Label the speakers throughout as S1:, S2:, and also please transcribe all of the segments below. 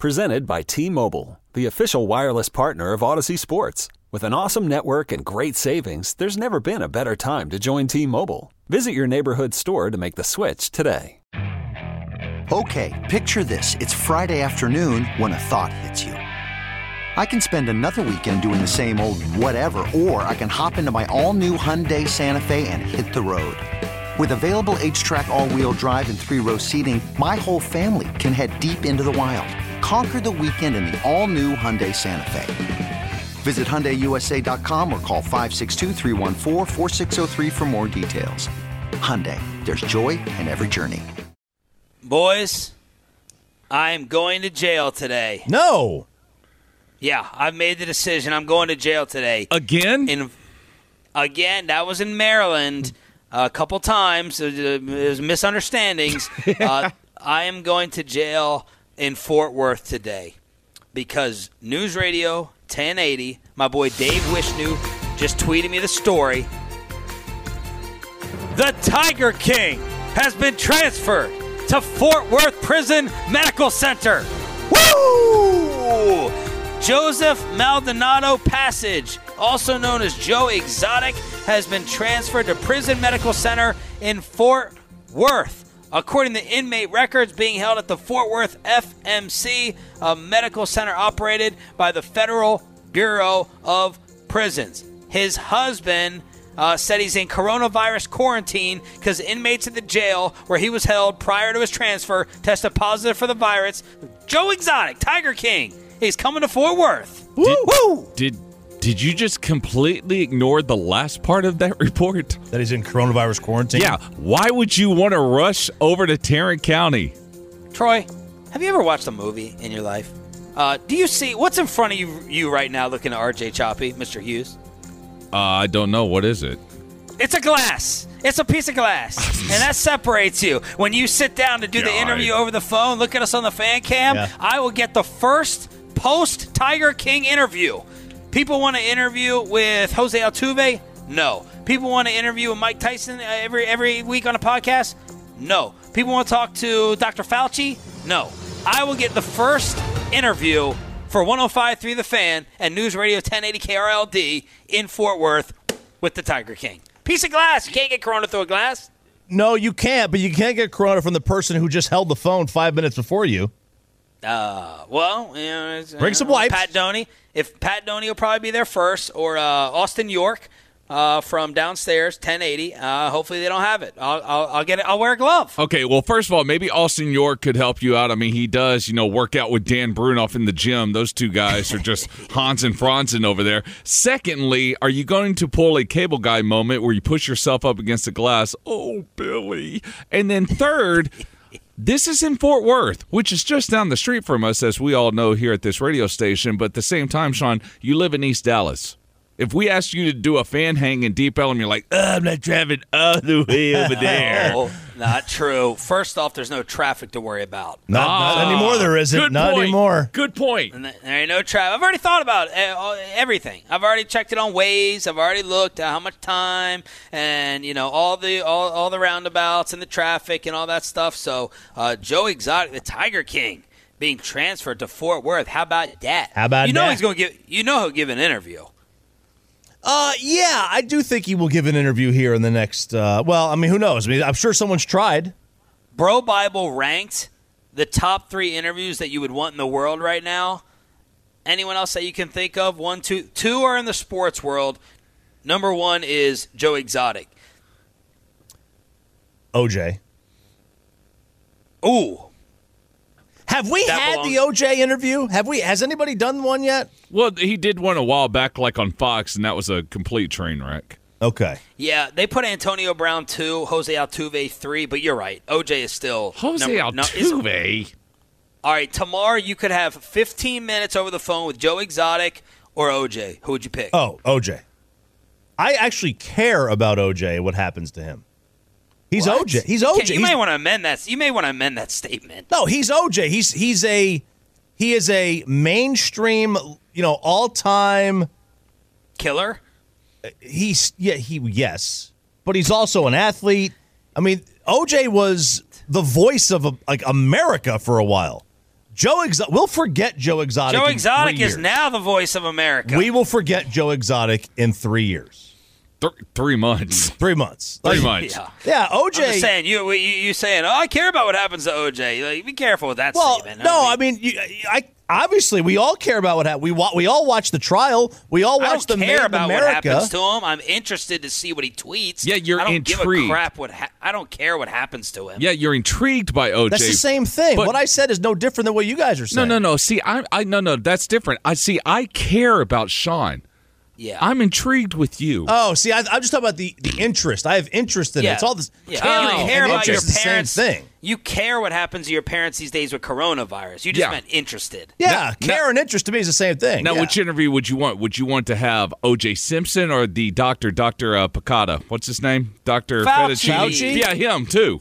S1: Presented by T-Mobile, the official wireless partner of Odyssey Sports. With an awesome network and great savings, there's never been a better time to join T-Mobile. Visit your neighborhood store to make the switch today.
S2: Okay, picture this. It's Friday afternoon when a thought hits you. I can spend another weekend doing the same old whatever, or I can hop into my all-new Hyundai Santa Fe and hit the road. With available H-Track all-wheel drive and 3-row seating, my whole family can head deep into the wild. Conquer the weekend in the all-new Hyundai Santa Fe. Visit HyundaiUSA.com or call 562-314-4603 for more details. Hyundai, there's joy in every journey.
S3: Boys, I am going to jail today.
S4: No.
S3: Yeah, I've made the decision. I'm going to jail today.
S5: Again?
S3: Again, that was in Maryland a couple times. It was misunderstandings. I am going to jail in Fort Worth today because News Radio 1080, my boy Dave Wishnu just tweeted me the story. The Tiger King has been transferred to Fort Worth Prison Medical Center. Woo! Joseph Maldonado Passage, also known as Joe Exotic, has been transferred to Prison Medical Center in Fort Worth. According to inmate records being held at the Fort Worth FMC, a medical center operated by the Federal Bureau of Prisons. His husband said he's in coronavirus quarantine because inmates at the jail where he was held prior to his transfer tested positive for the virus. Joe Exotic, Tiger King, he's coming to Fort Worth. Woo!
S5: Did you just completely ignore the last part of that report?
S4: That he's in coronavirus quarantine?
S5: Yeah. Why would you want to rush over to Tarrant County?
S3: Troy, have you ever watched a movie in your life? Do you see what's in front of you right now looking at RJ Choppy, Mr. Hughes?
S5: I don't know. What is it?
S3: It's a glass. It's a piece of glass. And that separates you. When you sit down to do the interview over the phone, look at us on the fan cam, I will get the first post-Tiger King interview. People want to interview with Jose Altuve? No. People want to interview with Mike Tyson every week on a podcast? No. People want to talk to Dr. Fauci? No. I will get the first interview for 105.3 The Fan and News Radio 1080 KRLD in Fort Worth with the Tiger King. Piece of glass. You can't get corona through a glass.
S4: No, you can't, but you can't get corona from the person who just held the phone 5 minutes before you.
S3: Well, you know,
S4: bring some wipes.
S3: Pat Doney. If Pat Doney will probably be there first, or Austin York from downstairs, 1080. Hopefully they don't have it. I'll get it. I'll wear a glove.
S5: Okay. Well, first of all, maybe Austin York could help you out. I mean, he does, work out with Dan Brunoff in the gym. Those two guys are just Hans and Franzen over there. Secondly, are you going to pull a cable guy moment where you push yourself up against the glass? Oh, Billy. And then third. This is in Fort Worth, which is just down the street from us, as we all know here at this radio station. But at the same time, Sean, you live in East Dallas. If we asked you to do a fan hang in Deep Ellum, you're like, I'm not driving all the way over there.
S3: No, not true. First off, there's no traffic to worry about.
S4: Not anymore, there isn't.
S5: Good
S4: not
S5: point.
S4: Anymore.
S5: Good point.
S3: And there ain't no traffic. I've already thought about everything. I've already checked it on Waze. I've already looked at how much time and, all the roundabouts and the traffic and all that stuff. So, Joe Exotic, the Tiger King, being transferred to Fort Worth. How about that?
S4: How about that?
S3: He's going to give. He'll give an interview.
S4: Yeah, I do think he will give an interview here in the next, who knows? I mean, I'm sure someone's tried.
S3: Bro Bible ranked the top 3 interviews that you would want in the world right now. Anyone else that you can think of? 1, 2 are in the sports world. Number 1 is Joe Exotic.
S4: OJ.
S3: Ooh.
S4: Have we had the OJ interview? Has anybody done one yet?
S5: Well, he did one a while back, like on Fox, and that was a complete train wreck.
S4: Okay.
S3: Yeah, they put Antonio Brown 2, Jose Altuve 3, but you're right. OJ is still
S5: Jose Altuve.
S3: All right, tomorrow you could have 15 minutes over the phone with Joe Exotic or OJ. Who would you pick?
S4: Oh, OJ. I actually care about OJ, what happens to him. He's
S3: what?
S4: OJ. He's OJ.
S3: You may want to amend that. You may want to amend that statement.
S4: No, he's OJ. He is a mainstream, all-time
S3: killer.
S4: Yes, but he's also an athlete. I mean, OJ was the voice of America for a while. We'll forget Joe Exotic.
S3: Joe
S4: in
S3: Exotic
S4: 3
S3: is
S4: years.
S3: now the voice of America.
S4: We will forget Joe Exotic in 3 years.
S5: 3 months.
S4: 3 months.
S5: 3 months.
S4: Yeah, OJ.
S3: I'm just saying, you saying, I care about what happens to OJ. Like, be careful with that statement.
S4: Obviously, we all care about what happened. We all watch the trial. We all watch the Made in America.
S3: I don't care about what happens to him. I'm interested to see what he tweets.
S5: Yeah, you're
S3: I don't
S5: intrigued.
S3: give a crap I don't care what happens to him.
S5: Yeah, you're intrigued by OJ.
S4: That's the same thing. What I said is no different than what you guys are saying.
S5: No. See, no, that's different. I care about Sean.
S3: Yeah,
S5: I'm intrigued with you.
S4: Oh, see, I'm just talking about the interest. I have interest in it. It's all this.
S3: Yeah. You care about your parents.
S4: The same thing.
S3: You care what happens to your parents these days with coronavirus. You just meant interested.
S4: Yeah, care and interest to me is the same thing.
S5: Now, which interview would you want? Would you want to have O.J. Simpson or the Dr. Picada? What's his name? Dr.
S3: Fauci.
S5: Yeah, him too.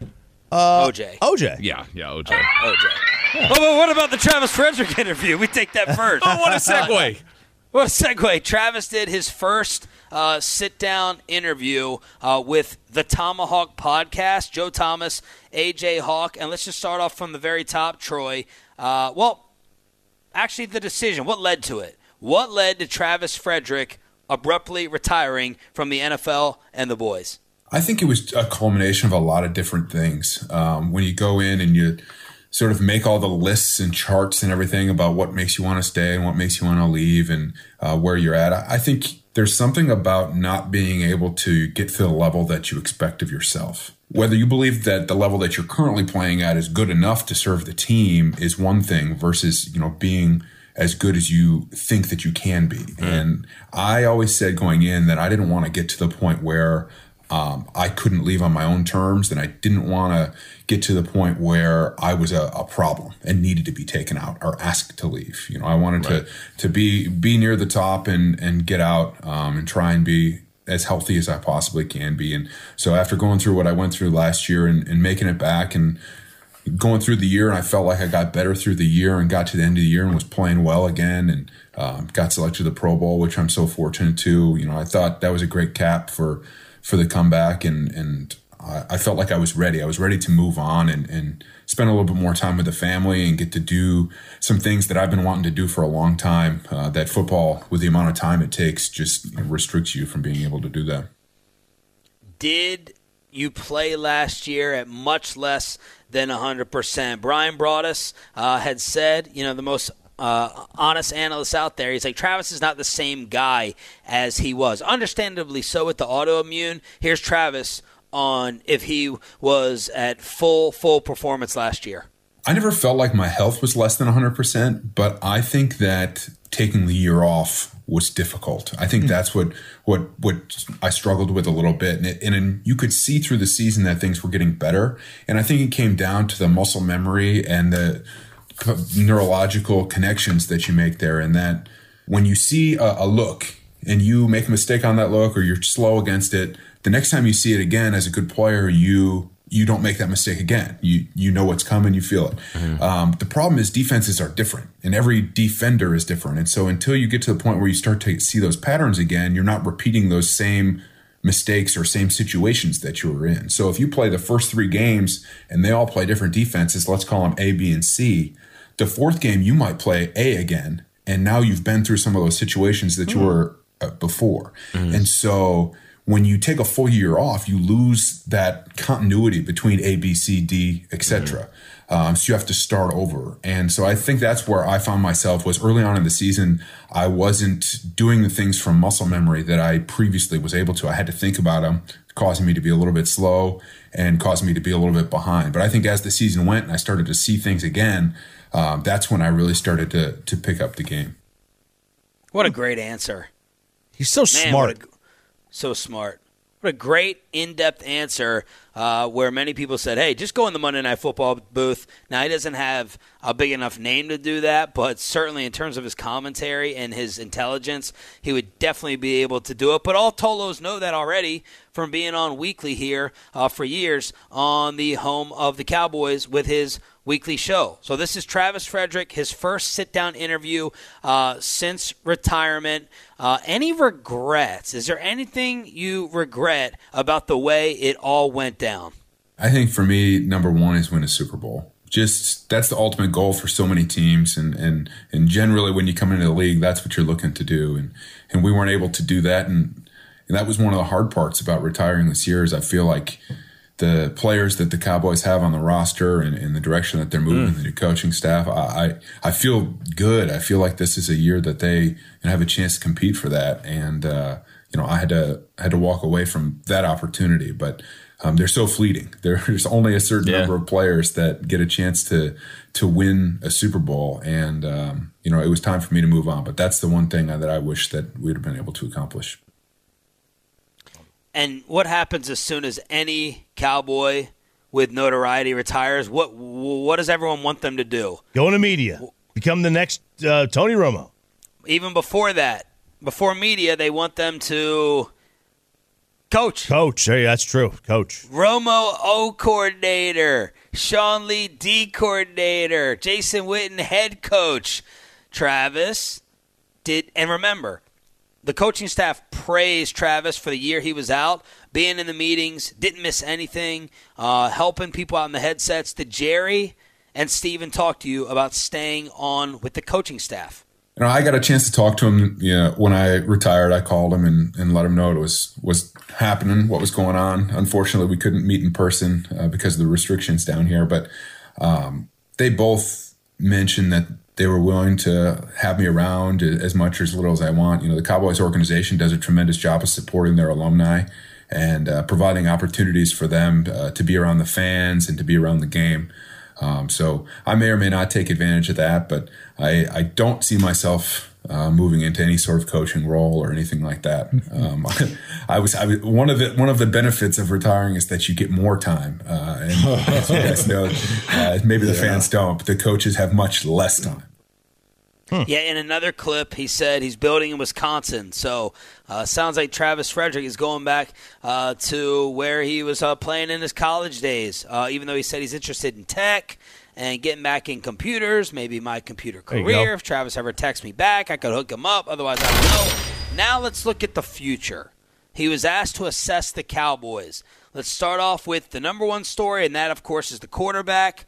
S3: OJ.
S5: Yeah, OJ.
S3: OJ. Yeah. Well, what about the Travis Frederick interview? We take that first.
S5: Oh, what a segue.
S3: What a segue. Travis did his first sit-down interview with the Tomahawk Podcast, Joe Thomas, A.J. Hawk. And let's just start off from the very top, Troy. Actually, the decision. What led to it? What led to Travis Frederick abruptly retiring from the NFL and the boys?
S6: I think it was a culmination of a lot of different things. When you go in and you sort of make all the lists and charts and everything about what makes you want to stay and what makes you want to leave and where you're at. I think there's something about not being able to get to the level that you expect of yourself. Whether you believe that the level that you're currently playing at is good enough to serve the team is one thing versus, being as good as you think that you can be. And I always said going in that I didn't want to get to the point where I couldn't leave on my own terms, and I didn't want to get to the point where I was a problem and needed to be taken out or asked to leave. I wanted to be near the top and get out and try and be as healthy as I possibly can be. And so after going through what I went through last year and making it back and going through the year, and I felt like I got better through the year and got to the end of the year and was playing well again and got selected to the Pro Bowl, which I'm so fortunate to. I thought that was a great cap for the comeback, and I felt like I was ready. I was ready to move on and spend a little bit more time with the family and get to do some things that I've been wanting to do for a long time. That football, with the amount of time it takes, just restricts you from being able to do that.
S3: Did you play last year at much less than 100%? Brian Broaddus had said, the most honest analyst out there. He's like, Travis is not the same guy as he was. Understandably so with the autoimmune. Here's Travis on if he was at full performance last year.
S6: I never felt like my health was less than 100%, but I think that taking the year off was difficult. I think that's what I struggled with a little bit. And you could see through the season that things were getting better. And I think it came down to the muscle memory and the neurological connections that you make there, and that when you see a look and you make a mistake on that look or you're slow against it, the next time you see it again as a good player, you don't make that mistake again. You know what's coming, you feel it. The problem is defenses are different and every defender is different. And so until you get to the point where you start to see those patterns again, you're not repeating those same mistakes or same situations that you were in. So if you play the first 3 games and they all play different defenses, let's call them A, B, and C, the 4th game you might play A again, and now you've been through some of those situations that you were before. And so when you take a full year off, you lose that continuity between A, B, C, D, etc. So you have to start over. And so I think that's where I found myself was early on in the season, I wasn't doing the things from muscle memory that I previously was able to. I had to think about them, causing me to be a little bit slow and causing me to be a little bit behind. But I think as the season went and I started to see things again, that's when I really started to pick up the game.
S3: What a great answer.
S4: He's so smart.
S3: So smart. What a great in-depth answer where many people said, hey, just go in the Monday Night Football booth. Now, he doesn't have a big enough name to do that, but certainly in terms of his commentary and his intelligence, he would definitely be able to do it. But all Tolos know that already from being on Weekly here for years on the home of the Cowboys with his weekly show. So this is Travis Frederick, his first sit-down interview since retirement. Any regrets? Is there anything you regret about the way it all went down?
S6: I think for me, number one is win a Super Bowl. that's the ultimate goal for so many teams. And generally when you come into the league, that's what you're looking to do. And we weren't able to do that. And that was one of the hard parts about retiring this year is I feel like the players that the Cowboys have on the roster and the direction that they're moving, the new coaching staff, I feel good. I feel like this is a year that they have a chance to compete for that. And, I had to walk away from that opportunity, but they're so fleeting. There's only a certain number of players that get a chance to win a Super Bowl. And, it was time for me to move on, but that's the one thing that I wish that we'd have been able to accomplish.
S3: And what happens as soon as any Cowboy with notoriety retires? What does everyone want them to do?
S4: Go into media. Become the next Tony Romo.
S3: Even before that, before media, they want them to coach.
S4: Coach. Hey, that's true. Coach.
S3: Romo O coordinator. Sean Lee D coordinator. Jason Witten head coach. Travis did, and remember, the coaching staff praised Travis for the year he was out, being in the meetings, didn't miss anything, helping people out in the headsets. Did Jerry and Steven talk to you about staying on with the coaching staff?
S6: I got a chance to talk to him. When I retired, I called him and let him know it was happening, what was going on. Unfortunately, we couldn't meet in person because of the restrictions down here. But they both mentioned that they were willing to have me around as much or as little as I want. The Cowboys organization does a tremendous job of supporting their alumni and providing opportunities for them to be around the fans and to be around the game. So I may or may not take advantage of that, but I don't see myself moving into any sort of coaching role or anything like that. I was one of the benefits of retiring is that you get more time, and as you guys know, maybe the fans don't, but the coaches have much less time.
S3: Yeah, in another clip, he said he's building in Wisconsin. So sounds like Travis Frederick is going back to where he was playing in his college days, even though he said he's interested in tech and getting back in computers, maybe my computer career. If Travis ever texts me back, I could hook him up. Otherwise, I don't know. Now let's look at the future. He was asked to assess the Cowboys. Let's start off with the number one story, and that, of course, is the quarterback.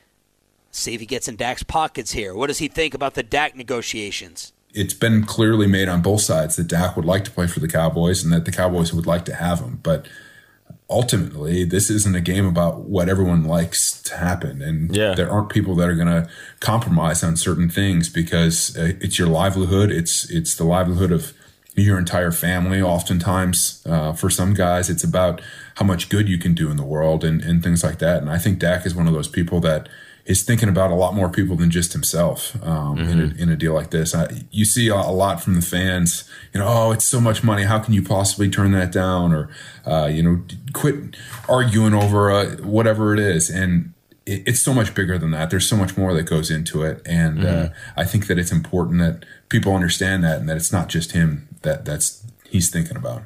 S3: See if he gets in Dak's pockets here. What does he think about the Dak negotiations?
S6: It's been clearly made on both sides that Dak would like to play for the Cowboys and that the Cowboys would like to have him. But ultimately, this isn't a game about what everyone likes to happen. And there aren't people that are going to compromise on certain things because it's your livelihood. It's the livelihood of your entire family. Oftentimes, for some guys, it's about how much good you can do in the world and things like that. And I think Dak is one of those people that is thinking about a lot more people than just himself in a deal like this. You see a lot from the fans, oh, it's so much money. How can you possibly turn that down? Or, quit arguing over whatever it is. And it's so much bigger than that. There's so much more that goes into it. And I think that it's important that people understand that and that it's not just him that's he's thinking about.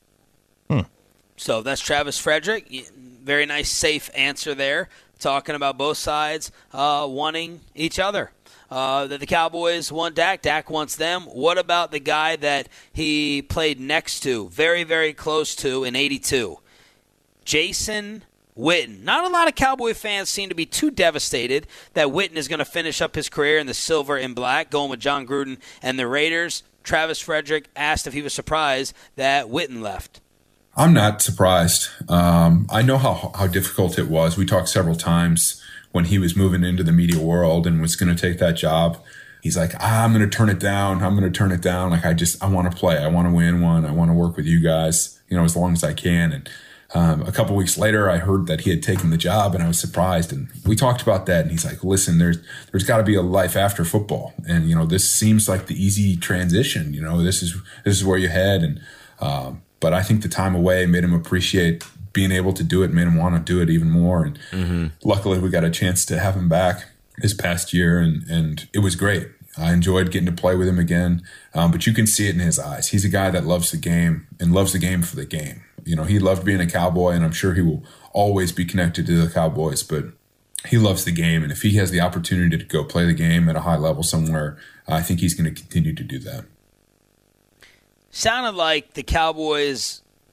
S3: So that's Travis Frederick. Very nice, safe answer there. Talking about both sides wanting each other. That the Cowboys want Dak. Dak wants them. What about the guy that he played next to, very, very close to in '82? Jason Witten. Not a lot of Cowboy fans seem to be too devastated that Witten is going to finish up his career in the silver and black, going with John Gruden and the Raiders. Travis Frederick asked if he was surprised that Witten left.
S6: I'm not surprised. I know how difficult it was. We talked several times when he was moving into the media world and was going to take that job. He's like, I'm going to turn it down. I'm going to turn it down. Like, I want to play. I want to win one. I want to work with you guys, as long as I can. And a couple weeks later, I heard that he had taken the job and I was surprised. And we talked about that. And he's like, listen, there's got to be a life after football. And, this seems like the easy transition. This is where you head. And, but I think the time away made him appreciate being able to do it, made him want to do it even more. And luckily we got a chance to have him back this past year, and it was great. I enjoyed getting to play with him again. But you can see it in his eyes. He's a guy that loves the game and loves the game for the game. He loved being a Cowboy, and I'm sure he will always be connected to the Cowboys, but he loves the game. And if he has the opportunity to go play the game at a high level somewhere, I think he's going to continue to do that.
S3: Sounded like the Cowboys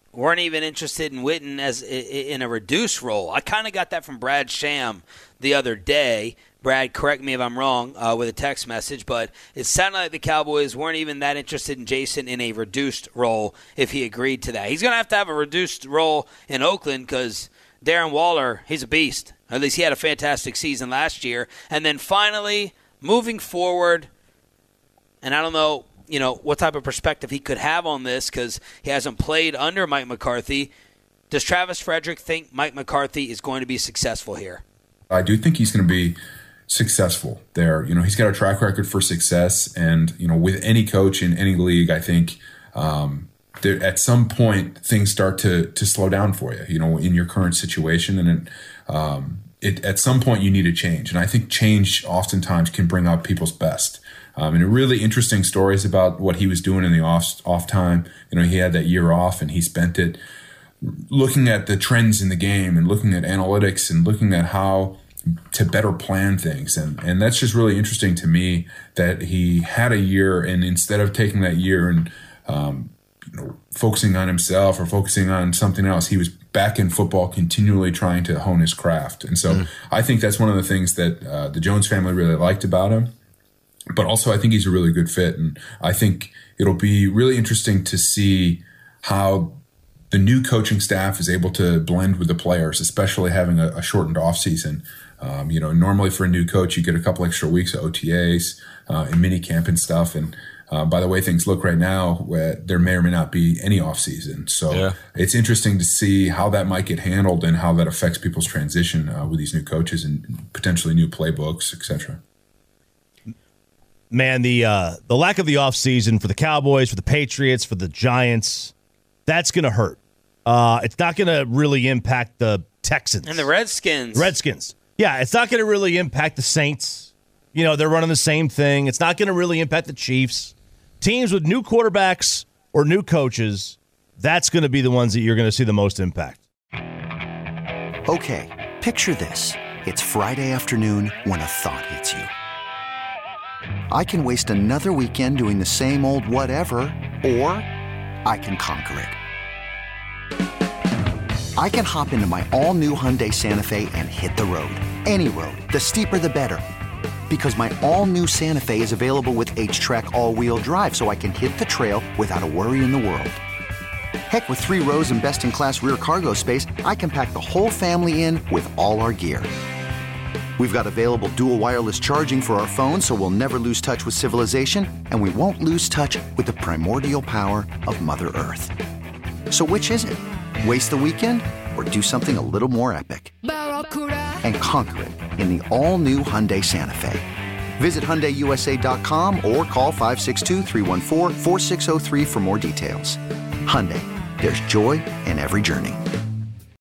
S3: weren't even interested in Witten as in a reduced role. I kind of got that from Brad Sham the other day. Brad, correct me if I'm wrong with a text message, but it sounded like the Cowboys weren't even that interested in Jason in a reduced role if he agreed to that. He's going to have a reduced role in Oakland because Darren Waller, he's a beast. At least he had a fantastic season last year. And then finally, moving forward, and I don't know, what type of perspective he could have on this because he hasn't played under Mike McCarthy. Does Travis Frederick think Mike McCarthy is going to be successful here? I
S6: do think he's going to be successful there. He's got a track record for success, and with any coach in any league, I think at some point things start to slow down for you. In your current situation, and at some point you need a change, and I think change oftentimes can bring out people's best. And really interesting stories about what he was doing in the off time. He had that year off, and he spent it looking at the trends in the game and looking at analytics and looking at how to better plan things. And that's just really interesting to me that he had a year, and instead of taking that year and focusing on himself or focusing on something else, he was back in football continually trying to hone his craft. And so I think that's one of the things that the Jones family really liked about him. But also I think he's a really good fit. And I think it'll be really interesting to see how the new coaching staff is able to blend with the players, especially having a shortened offseason. Normally for a new coach, you get a couple extra weeks of OTAs and mini camp and stuff. And by the way things look right now, there may or may not be any offseason. So It's interesting to see how that might get handled and how that affects people's transition with these new coaches and potentially new playbooks, etc.
S4: Man, the lack of the offseason for the Cowboys, for the Patriots, for the Giants, that's going to hurt. It's not going to really impact the Texans.
S3: And the Redskins.
S4: Yeah, it's not going to really impact the Saints. They're running the same thing. It's not going to really impact the Chiefs. Teams with new quarterbacks or new coaches, that's going to be the ones that you're going to see the most impact.
S2: Okay, picture this. It's Friday afternoon when a thought hits you. I can waste another weekend doing the same old whatever, or I can conquer it. I can hop into my all-new Hyundai Santa Fe and hit the road. Any road. The steeper, the better. Because my all-new Santa Fe is available with H-Track all-wheel drive, so I can hit the trail without a worry in the world. Heck, with 3 rows and best-in-class rear cargo space, I can pack the whole family in with all our gear. We've got available dual wireless charging for our phones, so we'll never lose touch with civilization, and we won't lose touch with the primordial power of Mother Earth. So which is it? Waste the weekend or do something a little more epic? And conquer it in the all-new Hyundai Santa Fe. Visit HyundaiUSA.com or call 562-314-4603 for more details. Hyundai, there's joy in every journey.